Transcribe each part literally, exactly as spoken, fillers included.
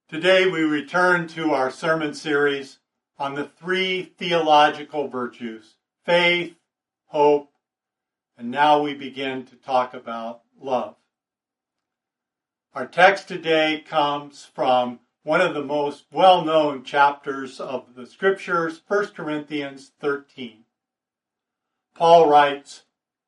Today we return to our sermon series on the three theological virtues, faith, hope, and now we begin to talk about love. Our text today comes from one of the most well-known chapters of the Scriptures, First Corinthians thirteen. Paul writes,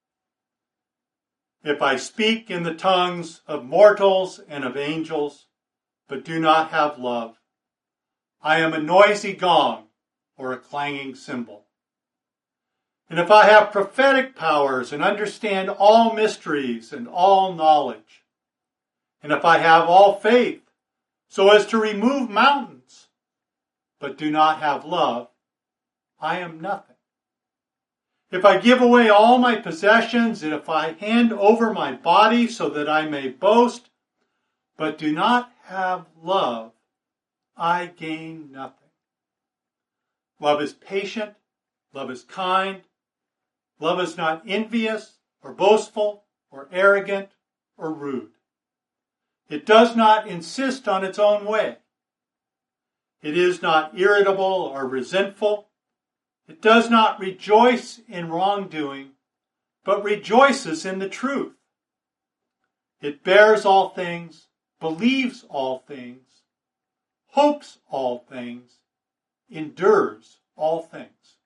"If I speak in the tongues of mortals and of angels, but do not have love, I am a noisy gong or a clanging cymbal. And if I have prophetic powers and understand all mysteries and all knowledge, and if I have all faith so as to remove mountains, but do not have love, I am nothing. If I give away all my possessions, and if I hand over my body so that I may boast, but do not have love, I gain nothing. Love is patient, love is kind, love is not envious or boastful or arrogant or rude. It does not insist on its own way. It is not irritable or resentful. It does not rejoice in wrongdoing, but rejoices in the truth. It bears all things, believes all things, hopes all things, endures all things.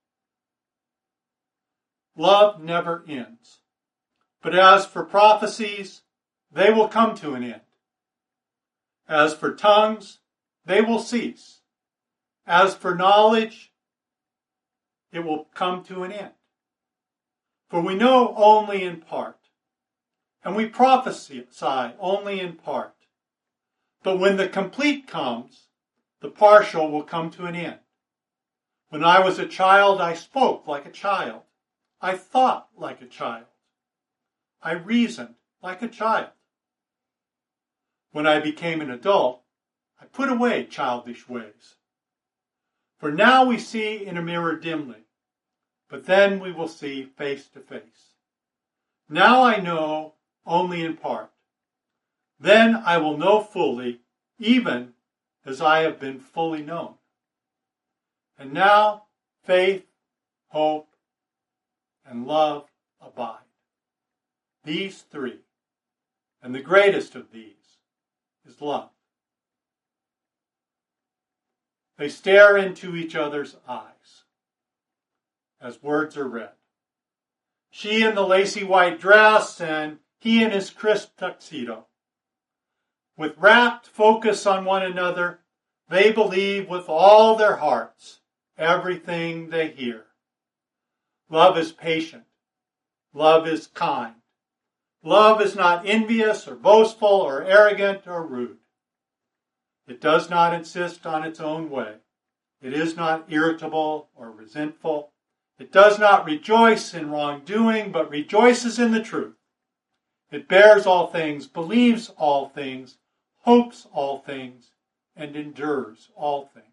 Love never ends. But as for prophecies, they will come to an end. As for tongues, they will cease. As for knowledge, it will come to an end. For we know only in part, and we prophesy only in part. But when the complete comes, the partial will come to an end. When I was a child, I spoke like a child. I thought like a child. I reasoned like a child. When I became an adult, I put away childish ways. For now we see in a mirror dimly, but then we will see face to face. Now I know only in part. Then I will know fully, even as I have been fully known. And now faith, hope, and love abide. These three, and the greatest of these is love. They stare into each other's eyes as words are read. She in the lacy white dress and he in his crisp tuxedo. With rapt focus on one another, they believe with all their hearts everything they hear. Love is patient. Love is kind. Love is not envious or boastful or arrogant or rude. It does not insist on its own way. It is not irritable or resentful. It does not rejoice in wrongdoing, but rejoices in the truth. It bears all things, believes all things, hopes all things, and endures all things.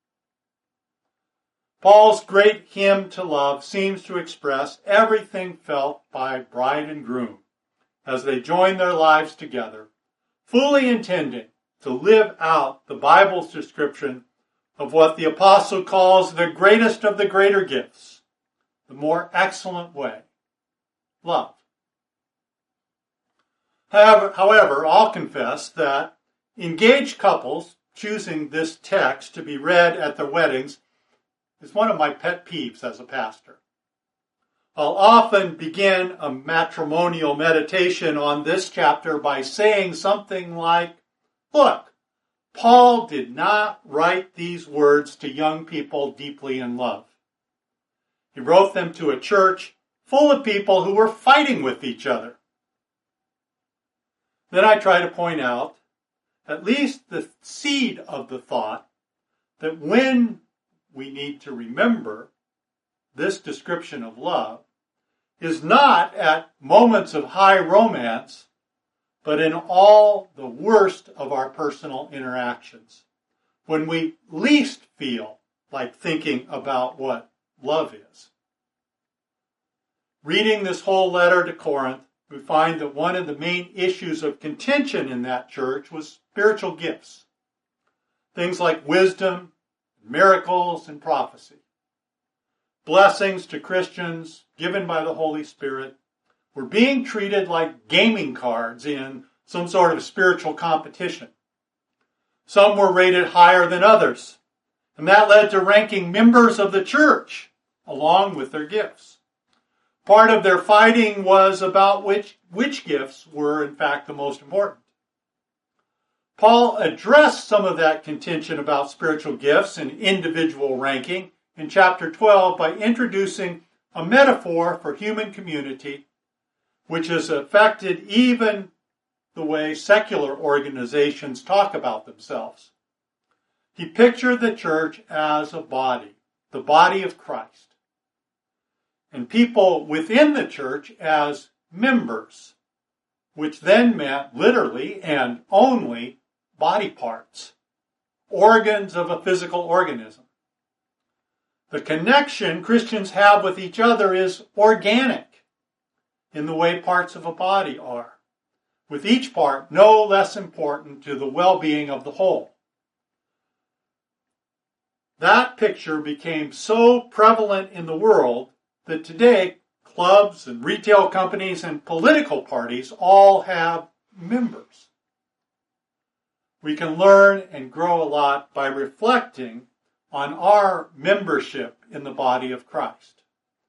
Paul's great hymn to love seems to express everything felt by bride and groom as they join their lives together, fully intending to live out the Bible's description of what the apostle calls the greatest of the greater gifts, the more excellent way, love. However, however, I'll confess that engaged couples choosing this text to be read at their weddings is one of my pet peeves as a pastor. I'll often begin a matrimonial meditation on this chapter by saying something like, look, Paul did not write these words to young people deeply in love. He wrote them to a church full of people who were fighting with each other. Then I try to point out at least the seed of the thought that when we need to remember this description of love is not at moments of high romance, but in all the worst of our personal interactions, when we least feel like thinking about what love is. Reading this whole letter to Corinth, we find that one of the main issues of contention in that church was spiritual gifts. things like wisdom, miracles, and prophecy. Blessings to Christians given by the Holy Spirit were being treated like gaming cards in some sort of spiritual competition. Some were rated higher than others, and that led to ranking members of the church along with their gifts. Part of their fighting was about which, which gifts were in fact the most important. Paul addressed some of that contention about spiritual gifts and individual ranking in chapter twelve by introducing a metaphor for human community which has affected even the way secular organizations talk about themselves. He pictured the church as a body, the body of Christ, and people within the church as members, which then meant literally and only body parts, organs of a physical organism. The connection Christians have with each other is organic in the way parts of a body are, with each part no less important to the well-being of the whole. That picture became so prevalent in the world that today clubs and retail companies and political parties all have members. We can learn and grow a lot by reflecting on our membership in the body of Christ.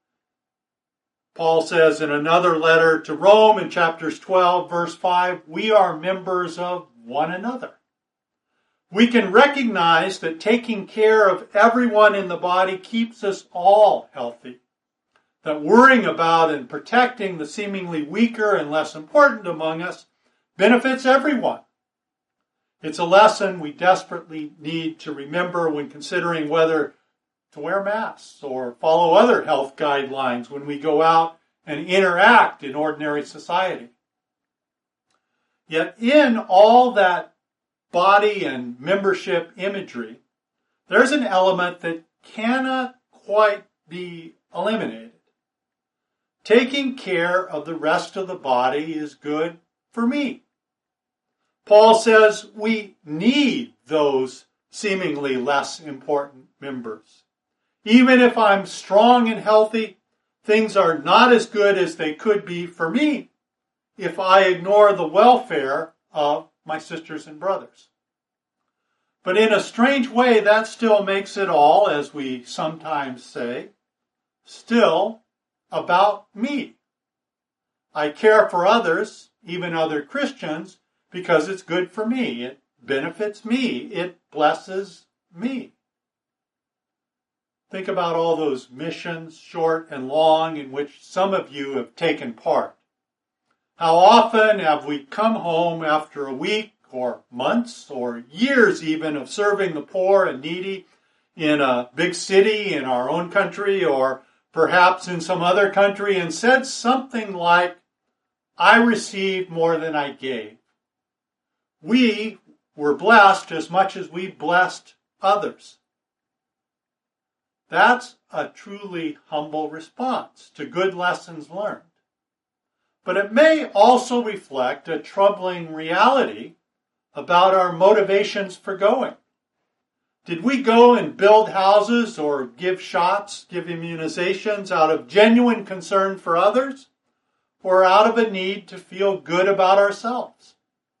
Paul says in another letter to Rome in chapters twelve, verse five, we are members of one another. We can recognize that taking care of everyone in the body keeps us all healthy, that worrying about and protecting the seemingly weaker and less important among us benefits everyone. It's a lesson we desperately need to remember when considering whether to wear masks or follow other health guidelines when we go out and interact in ordinary society. Yet in all that body and membership imagery, there's an element that cannot quite be eliminated. Taking care of the rest of the body is good for me. Paul says we need those seemingly less important members. Even if I'm strong and healthy, things are not as good as they could be for me if I ignore the welfare of my sisters and brothers. But in a strange way, that still makes it all, as we sometimes say, still about me. I care for others, even other Christians, because it's good for me. It benefits me. It blesses me. Think about all those missions, short and long, in which some of you have taken part. How often have we come home after a week or months or years even of serving the poor and needy in a big city in our own country or perhaps in some other country and said something like, I received more than I gave. We were blessed as much as we blessed others. That's a truly humble response to good lessons learned. But it may also reflect a troubling reality about our motivations for going. Did we go and build houses or give shots, give immunizations out of genuine concern for others, or out of a need to feel good about ourselves?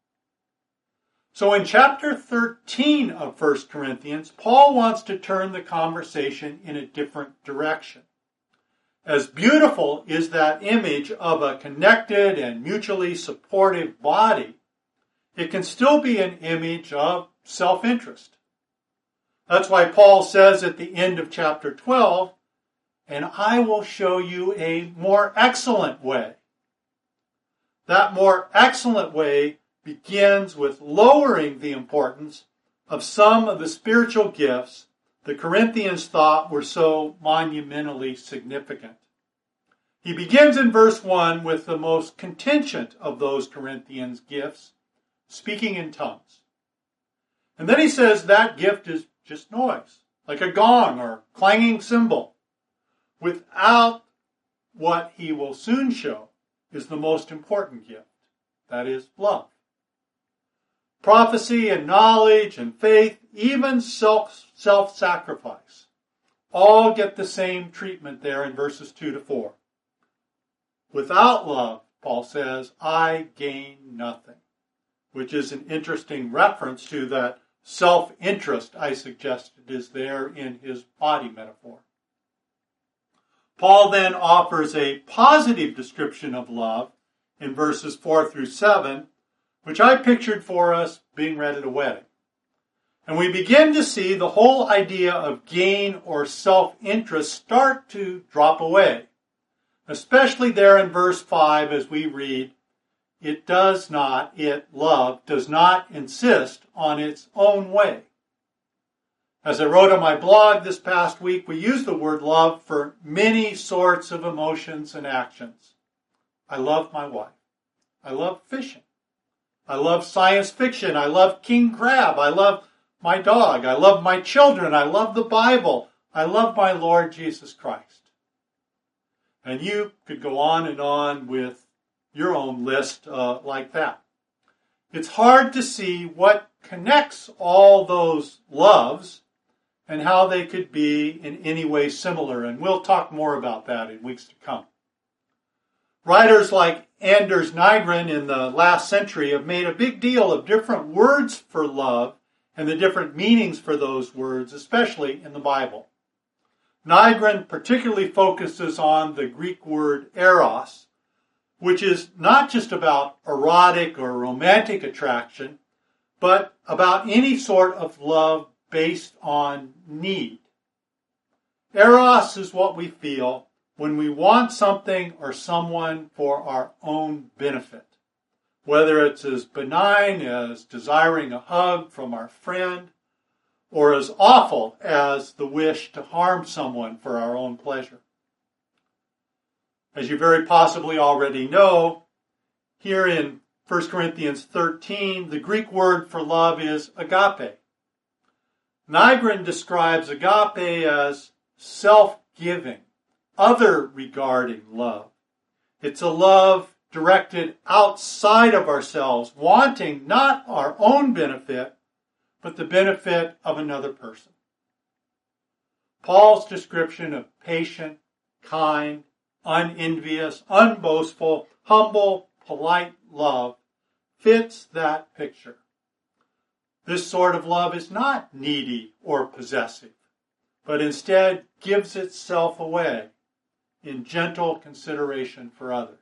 So in chapter thirteen of First Corinthians, Paul wants to turn the conversation in a different direction. As beautiful is that image of a connected and mutually supportive body, it can still be an image of self-interest. That's why Paul says at the end of chapter twelve, and I will show you a more excellent way. That more excellent way begins with lowering the importance of some of the spiritual gifts the Corinthians thought were so monumentally significant. He begins in verse one with the most contingent of those Corinthians gifts, speaking in tongues. And then he says that gift is just noise, like a gong or clanging cymbal, without what he will soon show is the most important gift, that is love. prophecy and knowledge and faith, even self, self-sacrifice, all get the same treatment there in verses two to four. Without love, Paul says, I gain nothing, which is an interesting reference to that self-interest I suggested is there in his body metaphor. Paul then offers a positive description of love in verses four through seven, which I pictured for us being read at a wedding. And we begin to see the whole idea of gain or self-interest start to drop away, especially there in verse five as we read, it does not, it, love, does not insist on its own way. As I wrote on my blog this past week, we use the word love for many sorts of emotions and actions. I love my wife. I love fishing. I love science fiction. I love king crab. I love my dog. I love my children. I love the Bible. I love my Lord Jesus Christ. And you could go on and on with your own list uh, like that. It's hard to see what connects all those loves and how they could be in any way similar. And we'll talk more about that in weeks to come. Writers like Anders Nygren in the last century have made a big deal of different words for love and the different meanings for those words, especially in the Bible. Nygren particularly focuses on the Greek word eros, which is not just about erotic or romantic attraction, but about any sort of love based on need. Eros is what we feel when we want something or someone for our own benefit, whether it's as benign as desiring a hug from our friend, or as awful as the wish to harm someone for our own pleasure. As you very possibly already know, here in First Corinthians thirteen, the Greek word for love is agape. Nygren describes agape as self-giving, other-regarding love. It's a love directed outside of ourselves, wanting not our own benefit, but the benefit of another person. Paul's description of patient, kind, unenvious, unboastful, humble, polite love fits that picture. This sort of love is not needy or possessive, but instead gives itself away in gentle consideration for others.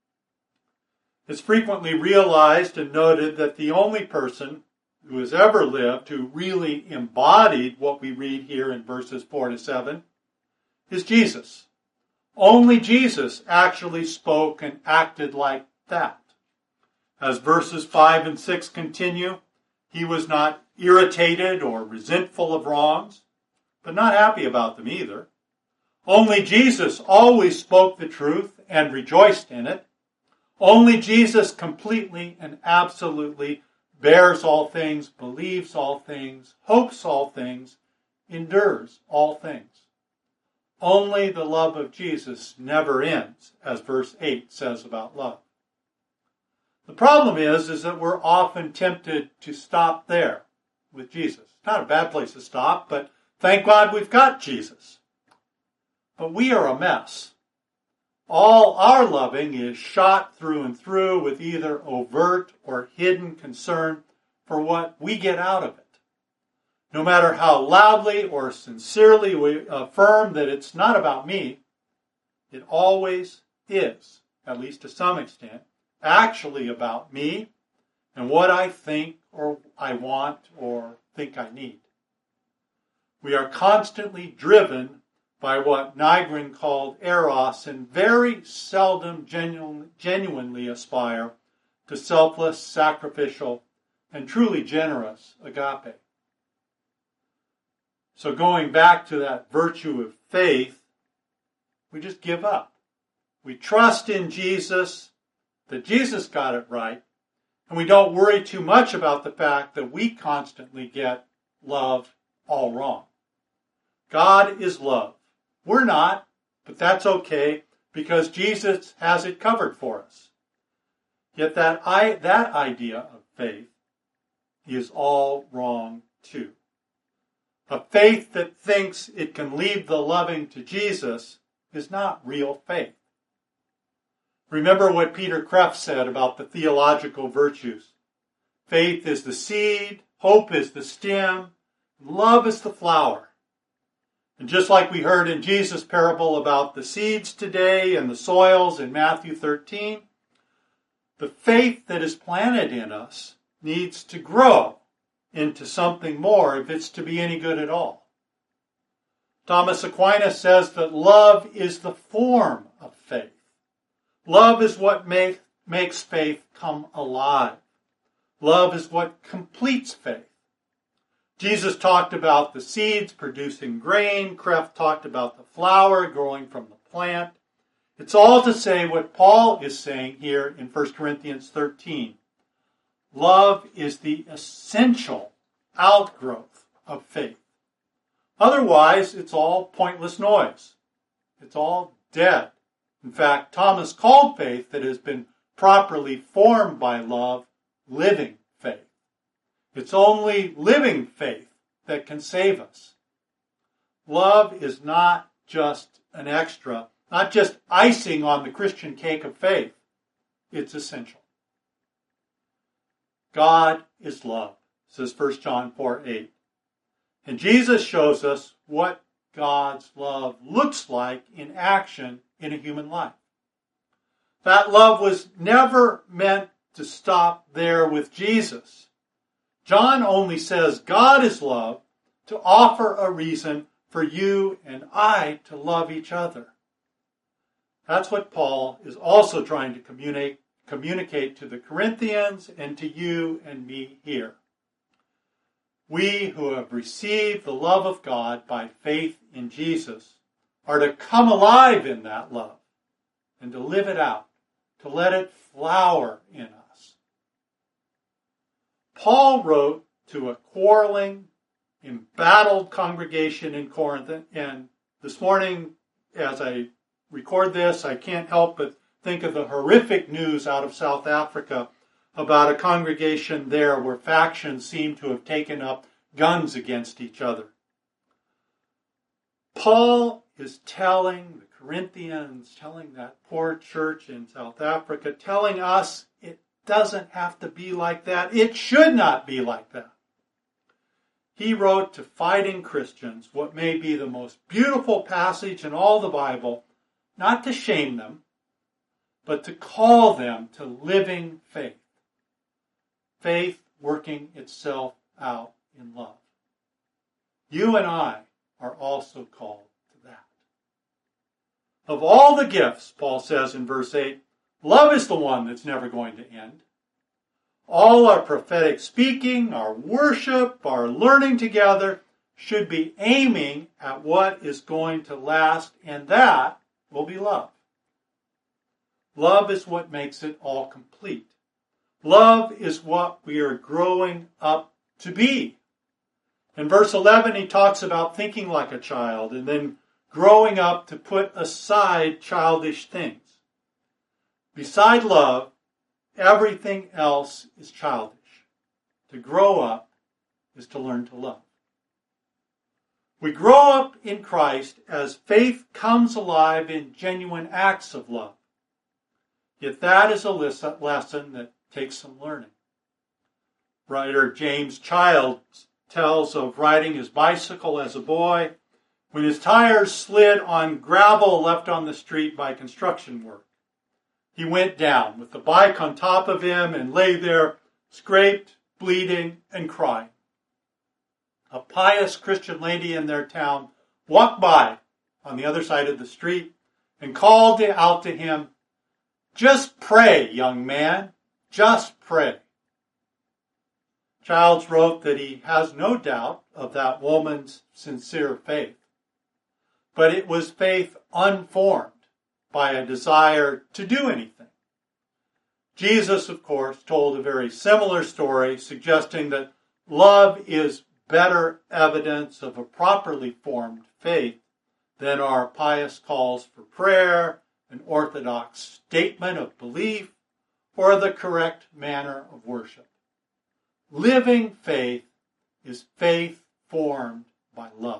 It's frequently realized and noted that the only person who has ever lived who really embodied what we read here in verses four to seven is Jesus. Only Jesus actually spoke and acted like that. As verses five and six continue, he was not irritated or resentful of wrongs, but not happy about them either. Only Jesus always spoke the truth and rejoiced in it. Only Jesus completely and absolutely bears all things, believes all things, hopes all things, endures all things. Only the love of Jesus never ends, as verse eight says about love. The problem is, is that we're often tempted to stop there with Jesus. It's not a bad place to stop, but thank God we've got Jesus. But we are a mess. All our loving is shot through and through with either overt or hidden concern for what we get out of it. No matter how loudly or sincerely we affirm that it's not about me, it always is, at least to some extent, actually about me and what I think or I want or think I need. We are constantly driven by what Nygren called eros and very seldom genu- genuinely aspire to selfless, sacrificial, and truly generous agape. So going back to that virtue of faith, we just give up. We trust in Jesus, that Jesus got it right, and we don't worry too much about the fact that we constantly get love all wrong. God is love. We're not, but that's okay because Jesus has it covered for us. Yet that I, that idea of faith is all wrong too. A faith that thinks it can leave the loving to Jesus is not real faith. Remember what Peter Kreeft said about the theological virtues. Faith is the seed, hope is the stem, love is the flower. And just like we heard in Jesus' parable about the seeds today and the soils in Matthew thirteen, the faith that is planted in us needs to grow into something more if it's to be any good at all. Thomas Aquinas says that love is the form of faith. Love is what make, makes faith come alive. Love is what completes faith. Jesus talked about the seeds producing grain. Kreeft talked about the flower growing from the plant. It's all to say what Paul is saying here in First Corinthians thirteen. Love is the essential outgrowth of faith. Otherwise, it's all pointless noise. It's all dead. In fact, Thomas called faith that has been properly formed by love living faith. It's only living faith that can save us. Love is not just an extra, not just icing on the Christian cake of faith. It's essential. God is love, says First John four eight. And Jesus shows us what God's love looks like in action in a human life. That love was never meant to stop there with Jesus. John only says God is love to offer a reason for you and I to love each other. That's what Paul is also trying to communicate, communicate to the Corinthians and to you and me here. We who have received the love of God by faith in Jesus are to come alive in that love and to live it out, to let it flower in us. Paul wrote to a quarreling, embattled congregation in Corinth, and this morning, as I record this, I can't help but think of the horrific news out of South Africa about a congregation there where factions seem to have taken up guns against each other. Paul is telling the Corinthians, telling that poor church in South Africa, telling us it doesn't have to be like that. It should not be like that. He wrote to fighting Christians what may be the most beautiful passage in all the Bible, not to shame them, but to call them to living faith. Faith working itself out in love. You and I are also called to that. Of all the gifts, Paul says in verse eight, love is the one that's never going to end. All our prophetic speaking, our worship, our learning together should be aiming at what is going to last, and that will be love. Love is what makes it all complete. Love is what we are growing up to be. In verse eleven, he talks about thinking like a child and then growing up to put aside childish things. Beside love, everything else is childish. To grow up is to learn to love. We grow up in Christ as faith comes alive in genuine acts of love. Yet that is a lesson that takes some learning. Writer James Childs tells of riding his bicycle as a boy when his tires slid on gravel left on the street by construction work. He went down with the bike on top of him and lay there, scraped, bleeding, and crying. A pious Christian lady in their town walked by on the other side of the street and called out to him, "Just pray, young man, just pray." Childs wrote that he has no doubt of that woman's sincere faith, but it was faith unformed by a desire to do anything. Jesus, of course, told a very similar story, suggesting that love is better evidence of a properly formed faith than our pious calls for prayer, an orthodox statement of belief, or the correct manner of worship. living faith is faith formed by love.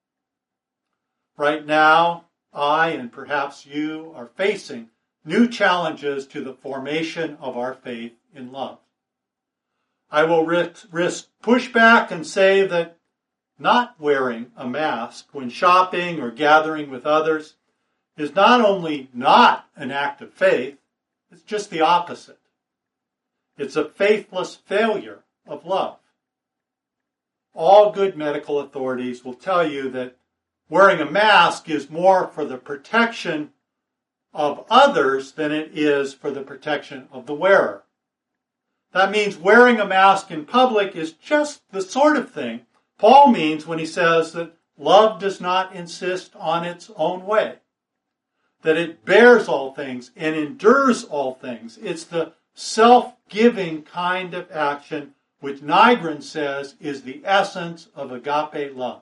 Right now, I and perhaps you are facing new challenges to the formation of our faith in love. I will risk, risk pushback and say that not wearing a mask when shopping or gathering with others is not only not an act of faith, it's just the opposite. It's a faithless failure of love. All good medical authorities will tell you that wearing a mask is more for the protection of others than it is for the protection of the wearer. That means wearing a mask in public is just the sort of thing Paul means when he says that love does not insist on its own way, that it bears all things and endures all things. It's the self-giving kind of action which Nygren says is the essence of agape love.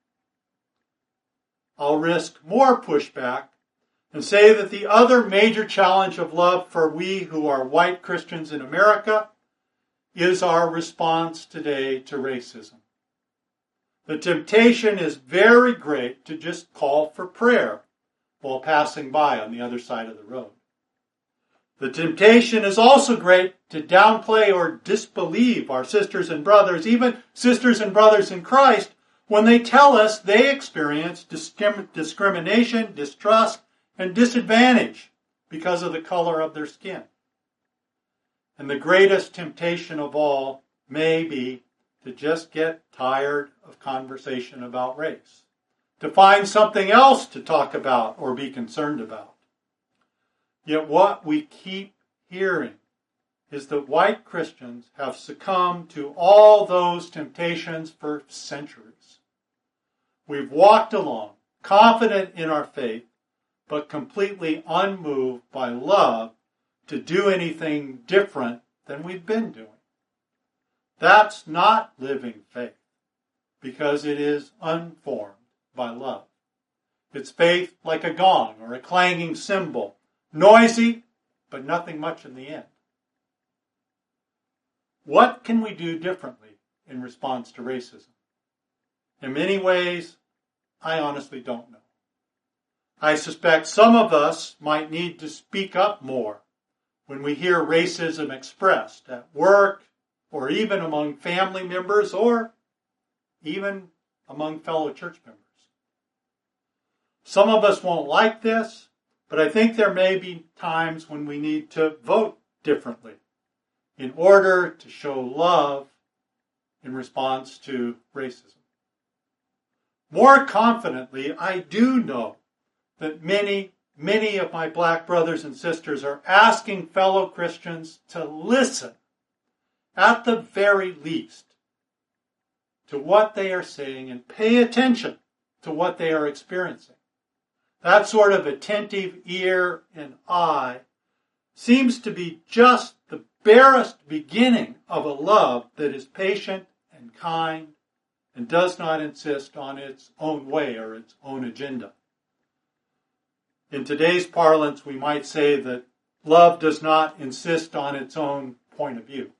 I'll risk more pushback and say that the other major challenge of love for we who are white Christians in America is our response today to racism. The temptation is very great to just call for prayer while passing by on the other side of the road. The temptation is also great to downplay or disbelieve our sisters and brothers, even sisters and brothers in Christ, when they tell us they experience discrim- discrimination, distrust, and disadvantage because of the color of their skin. And the greatest temptation of all may be to just get tired of conversation about race, to find something else to talk about or be concerned about. Yet what we keep hearing is that white Christians have succumbed to all those temptations for centuries. We've walked along, confident in our faith, but completely unmoved by love to do anything different than we've been doing. That's not living faith, because it is unformed by love. It's faith like a gong or a clanging cymbal, noisy, but nothing much in the end. What can we do differently in response to racism? In many ways, I honestly don't know. I suspect some of us might need to speak up more when we hear racism expressed at work, or even among family members, or even among fellow church members. Some of us won't like this, but I think there may be times when we need to vote differently in order to show love in response to racism. More confidently, I do know that many, many of my black brothers and sisters are asking fellow Christians to listen, at the very least, to what they are saying and pay attention to what they are experiencing. That sort of attentive ear and eye seems to be just the barest beginning of a love that is patient and kind and does not insist on its own way or its own agenda. In today's parlance, we might say that love does not insist on its own point of view.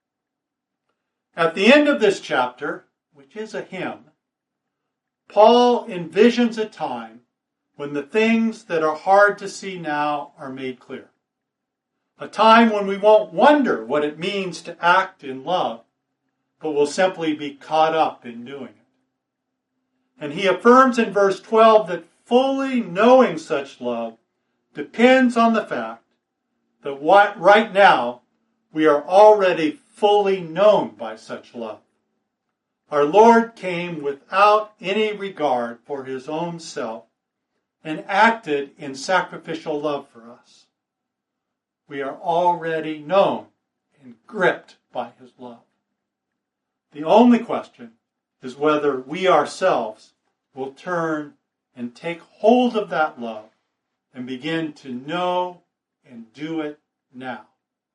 At the end of this chapter, which is a hymn, Paul envisions a time when the things that are hard to see now are made clear. A time when we won't wonder what it means to act in love, but will simply be caught up in doing it. And he affirms in verse twelve that fully knowing such love depends on the fact that what, right now we are already fully known by such love. Our Lord came without any regard for his own self and acted in sacrificial love for us. We are already known and gripped by his love. The only question is whether we ourselves will turn and take hold of that love and begin to know and do it now.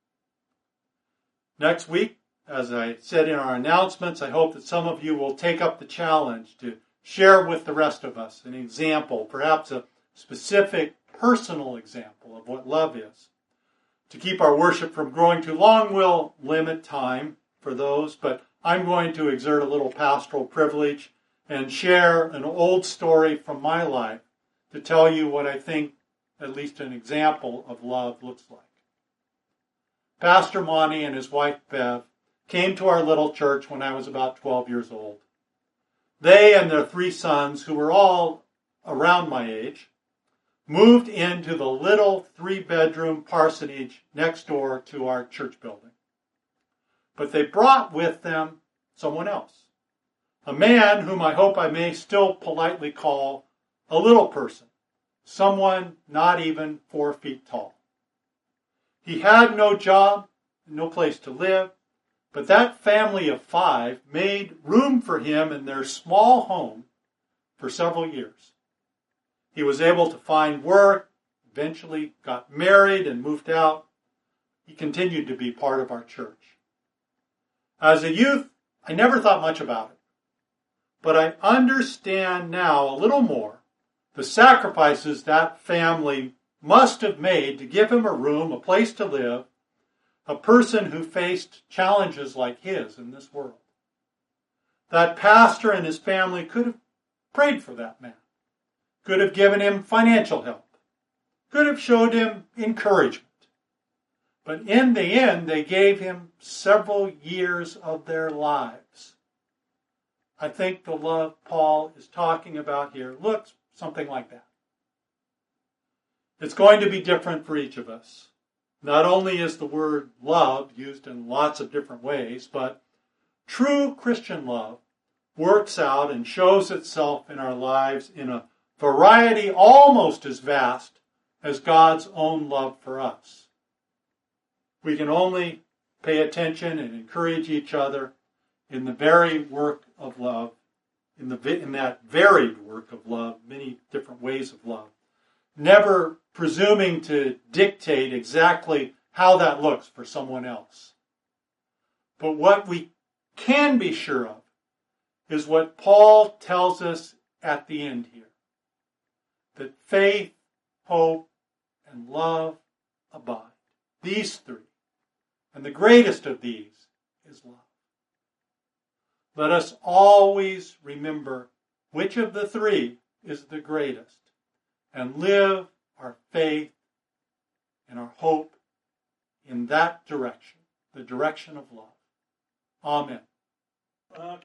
Next week, as I said in our announcements, I hope that some of you will take up the challenge to share with the rest of us an example, perhaps a specific personal example of what love is. To keep our worship from growing too long, we'll limit time for those, but I'm going to exert a little pastoral privilege and share an old story from my life to tell you what I think at least an example of love looks like. Pastor Monty and his wife Bev came to our little church when I was about twelve years old. They and their three sons, who were all around my age, moved into the little three-bedroom parsonage next door to our church building. But they brought with them someone else, a man whom I hope I may still politely call a little person, someone not even four feet tall. He had no job, no place to live, but that family of five made room for him in their small home for several years. He was able to find work, eventually got married and moved out. He continued to be part of our church. As a youth, I never thought much about it, but I understand now a little more the sacrifices that family must have made to give him a room, a place to live, a person who faced challenges like his in this world. That pastor and his family could have prayed for that man, could have given him financial help, could have showed him encouragement. But in the end, they gave him several years of their lives. I think the love Paul is talking about here looks something like that. It's going to be different for each of us. Not only is the word love used in lots of different ways, but true Christian love works out and shows itself in our lives in a variety almost as vast as God's own love for us. We can only pay attention and encourage each other in the very work of love, in, the, in that varied work of love, many different ways of love. Never presuming to dictate exactly how that looks for someone else. But what we can be sure of is what Paul tells us at the end here. That faith, hope, and love abide. These three. And the greatest of these is love. Let us always remember which of the three is the greatest and live our faith and our hope in that direction, the direction of love. Amen.